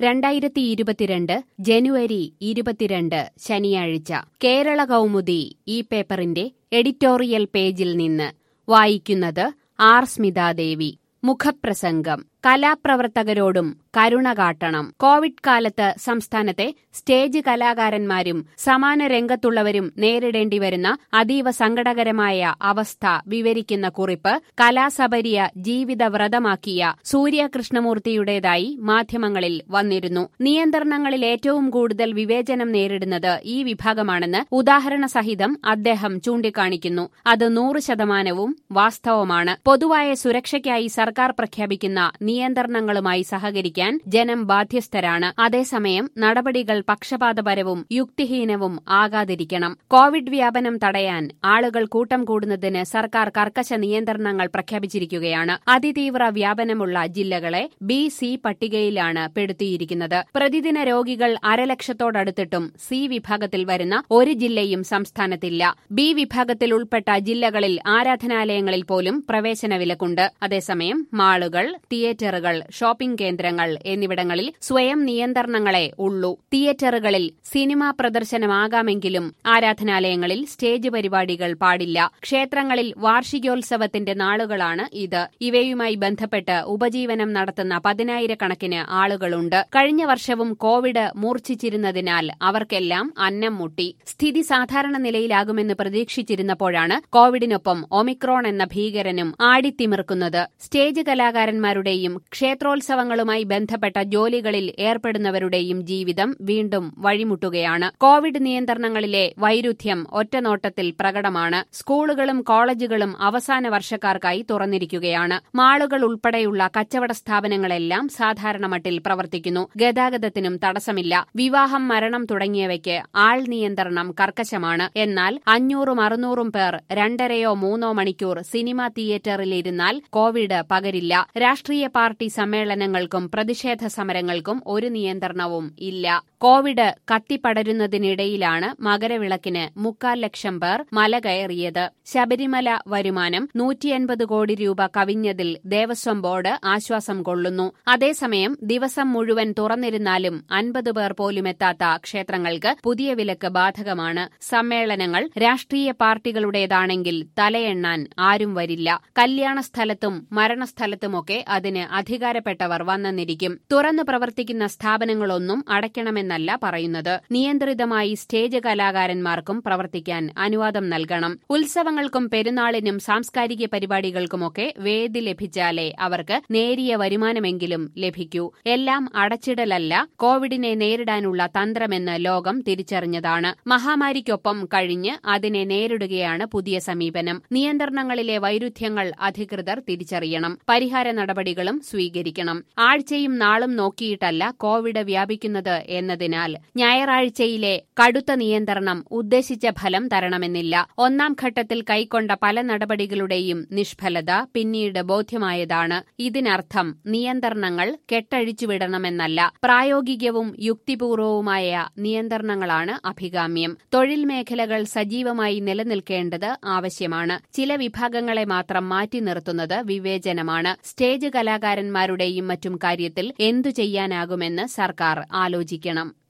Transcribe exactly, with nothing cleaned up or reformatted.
രണ്ടായിരത്തി ഇരുപത്തിരണ്ട് ജനുവരി ഇരുപത്തിരണ്ട് ശനിയാഴ്ച കേരള കൗമുദി ഈ പേപ്പറിന്റെ എഡിറ്റോറിയൽ പേജിൽ നിന്ന് വായിക്കുന്നത് ആർ സ്മിതാദേവി. മുഖപ്രസംഗം. കലാപ്രവർത്തകരോടും കരുണ കാട്ടണം. കോവിഡ് കാലത്ത് സംസ്ഥാനത്തെ സ്റ്റേജ് കലാകാരന്മാരും സമാന രംഗത്തുള്ളവരും നേരിടേണ്ടി വരുന്ന അതീവ സങ്കടകരമായ അവസ്ഥ വിവരിക്കുന്ന കുറിപ്പ് കലാസബരിയ ജീവിതവ്രതമാക്കിയ സൂര്യ കൃഷ്ണമൂർത്തിയുടേതായി മാധ്യമങ്ങളിൽ വന്നിരുന്നു. നിയന്ത്രണങ്ങളിൽ ഏറ്റവും കൂടുതൽ വിവേചനം നേരിടുന്നത് ഈ വിഭാഗമാണെന്ന് ഉദാഹരണ സഹിതം അദ്ദേഹം ചൂണ്ടിക്കാണിക്കുന്നു. അത് നൂറ് ശതമാനവും വാസ്തവമാണ്. പൊതുവായ സുരക്ഷയ്ക്കായി സർക്കാർ പ്രഖ്യാപിക്കുന്ന നിയന്ത്രണങ്ങളുമായി സഹകരിക്കാൻ ജനം ബാധ്യസ്ഥരാണ്. അതേസമയം നടപടികൾ പക്ഷപാതപരവും യുക്തിഹീനവും ആകാതിരിക്കണം. കോവിഡ് വ്യാപനം തടയാൻ ആളുകൾ കൂട്ടം കൂടുന്നതിന് സർക്കാർ കർക്കശ നിയന്ത്രണങ്ങൾ പ്രഖ്യാപിച്ചിരിക്കുകയാണ്. അതിതീവ്ര വ്യാപനമുള്ള ജില്ലകളെ ബി സി പട്ടികയിലാണ് പെടുത്തിയിരിക്കുന്നത്. പ്രതിദിന രോഗികൾ അരലക്ഷത്തോടടുത്തിട്ടും സി വിഭാഗത്തിൽ വരുന്ന ഒരു ജില്ലയും സംസ്ഥാനത്തില്ല. ബി വിഭാഗത്തിൽ ഉൾപ്പെട്ട ജില്ലകളിൽ ആരാധനാലയങ്ങളിൽ പോലും പ്രവേശന വിലക്കുണ്ട്. അതേസമയം മാളുകൾ, തിയേറ്ററുകൾ, ഷോപ്പിംഗ് കേന്ദ്രങ്ങൾ എന്നിവിടങ്ങളിൽ സ്വയം നിയന്ത്രണങ്ങളെ ഉള്ളൂ. തിയേറ്ററുകളിൽ സിനിമാ പ്രദർശനമാകാമെങ്കിലും ആരാധനാലയങ്ങളിൽ സ്റ്റേജ് പരിപാടികൾ പാടില്ല. ക്ഷേത്രങ്ങളിൽ വാർഷികോത്സവത്തിന്റെ നാളുകളാണ് ഇത്. ഇവയുമായി ബന്ധപ്പെട്ട് ഉപജീവനം നടത്തുന്ന പതിനായിരക്കണക്കിന് ആളുകളുണ്ട്. കഴിഞ്ഞ വർഷവും കോവിഡ് മൂർച്ഛിച്ചിരുന്നതിനാൽ അവർക്കെല്ലാം അന്നം മുട്ടി. സ്ഥിതി സാധാരണ നിലയിലാകുമെന്ന് പ്രതീക്ഷിച്ചിരുന്നപ്പോഴാണ് കോവിഡിനൊപ്പം ഒമിക്രോൺ എന്ന ഭീകരനും ആടിത്തിമിർക്കുന്നത്. സ്റ്റേജ് കലാകാരന്മാരുടെയും ക്ഷേത്രോത്സവങ്ങളുമായി ബന്ധപ്പെട്ട ജോലികളിൽ ഏർപ്പെടുന്നവരുടെയും ജീവിതം വീണ്ടും വഴിമുട്ടുകയാണ്. കോവിഡ് നിയന്ത്രണങ്ങളിലെ വൈരുദ്ധ്യം ഒറ്റനോട്ടത്തിൽ പ്രകടമാണ്. സ്കൂളുകളും കോളേജുകളും അവസാന വർഷക്കാർക്കായി തുറന്നിരിക്കുകയാണ്. മാളുകൾ ഉൾപ്പെടെയുള്ള കച്ചവട സ്ഥാപനങ്ങളെല്ലാം സാധാരണ മട്ടിൽ പ്രവർത്തിക്കുന്നു. ഗതാഗതത്തിനും തടസ്സമില്ല. വിവാഹം, മരണം തുടങ്ങിയവയ്ക്ക് ആൾ നിയന്ത്രണം കർക്കശമാണ്. എന്നാൽ അഞ്ഞൂറും അറുന്നൂറും പേർ രണ്ടരയോ മൂന്നോ മണിക്കൂർ സിനിമാ തിയേറ്ററിലിരുന്നാൽ കോവിഡ് പകരില്ല. രാഷ്ട്രീയ പാർട്ടി സമ്മേളനങ്ങൾക്കും പ്രതിഷേധ സമരങ്ങൾക്കും ഒരു നിയന്ത്രണവും ഇല്ല. കോവിഡ് കത്തിപ്പടരുന്നതിനിടയിലാണ് മകരവിളക്കിന് മുക്കാൽ ലക്ഷം പേർ മല കയറിയത്. ശബരിമല വരുമാനം നൂറ്റിയൻപത് കോടി രൂപ കവിഞ്ഞതിൽ ദേവസ്വം ബോർഡ് ആശ്വാസം കൊള്ളുന്നു. അതേസമയം ദിവസം മുഴുവൻ തുറന്നിരുന്നാലും അൻപത് പേർ പോലുമെത്താത്ത ക്ഷേത്രങ്ങൾക്ക് പുതിയ വിലക്ക് ബാധകമാണ്. സമ്മേളനങ്ങൾ രാഷ്ട്രീയ പാർട്ടികളുടേതാണെങ്കിൽ തലയെണ്ണാൻ ആരും വരില്ല. കല്യാണ സ്ഥലത്തും മരണസ്ഥലത്തുമൊക്കെ അതിന് അധികാരപ്പെട്ടവർ വന്നെന്നിരിക്കും. തുറന്നു പ്രവർത്തിക്കുന്ന സ്ഥാപനങ്ങളൊന്നും അടയ്ക്കണമെന്നല്ല പറയുന്നത്. നിയന്ത്രിതമായി സ്റ്റേജ് കലാകാരന്മാർക്കും പ്രവർത്തിക്കാൻ അനുവാദം നൽകണം. ഉത്സവങ്ങൾക്കും പെരുന്നാളിനും സാംസ്കാരിക പരിപാടികൾക്കുമൊക്കെ വേദി ലഭിച്ചാലേ അവർക്ക് നേരിയ വരുമാനമെങ്കിലും ലഭിക്കൂ. എല്ലാം അടച്ചിടലല്ല കോവിഡിനെ നേരിടാനുള്ള തന്ത്രമെന്ന് ലോകം തിരിച്ചറിഞ്ഞതാണ്. മഹാമാരിക്കൊപ്പം കഴിഞ്ഞ് അതിനെ നേരിടുകയാണ് പുതിയ സമീപനം. നിയന്ത്രണങ്ങളിലെ വൈരുദ്ധ്യങ്ങൾ അധികൃതർ തിരിച്ചറിയണം. പരിഹാര നടപടികളും സ്വീകരിക്കണം. ആഴ്ചയും നാളും നോക്കിയിട്ടല്ല കോവിഡ് വ്യാപിക്കുന്നത് എന്നതിനാൽ ഞായറാഴ്ചയിലെ കടുത്ത നിയന്ത്രണം ഉദ്ദേശിച്ച ഫലം തരണമെന്നില്ല. ഒന്നാം ഘട്ടത്തിൽ കൈക്കൊണ്ട പല നടപടികളുടെയും നിഷ്ഫലത പിന്നീട് ബോധ്യമായതാണ്. ഇതിനർത്ഥം നിയന്ത്രണങ്ങൾ കെട്ടഴിച്ചുവിടണമെന്നല്ല. പ്രായോഗികവും യുക്തിപൂർവവുമായ നിയന്ത്രണങ്ങളാണ് അഭികാമ്യം. തൊഴിൽ മേഖലകൾ സജീവമായി നിലനിൽക്കേണ്ടത് ആവശ്യമാണ്. ചില വിഭാഗങ്ങളെ മാത്രം മാറ്റി നിർത്തുന്നത് വിവേചനമാണ്. സ്റ്റേജ് കലാകാരന്മാരുടെയും മറ്റും കാര്യത്തിൽ എന്തു ചെയ്യാനാകുമെന്ന് സർക്കാർ ആലോചിക്കണം.